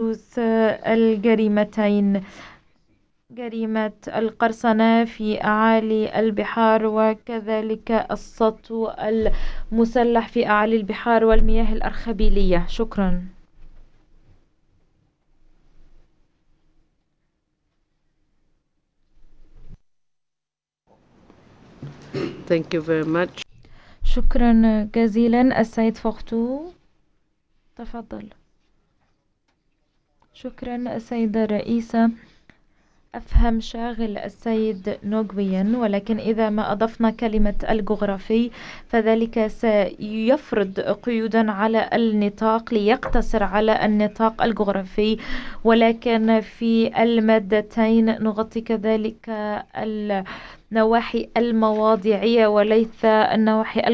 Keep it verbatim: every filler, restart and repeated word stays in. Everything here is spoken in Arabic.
حدوث الجريمتين، جريمة القرصنة في أعالي البحار وكذلك السطو المسلح في أعالي البحار والمياه الأرخبيلية. شكرا. Thank you very much. شكرا جزيلا. السيد فوختو تفضل. شكرا السيدة الرئيسة. أفهم شاغل السيد نوغويان، ولكن إذا ما أضفنا كلمة الجغرافي فذلك سيفرض قيودا على النطاق ليقتصر على النطاق الجغرافي، ولكن في المادتين نغطي كذلك النواحي المواضيعية وليس النواحي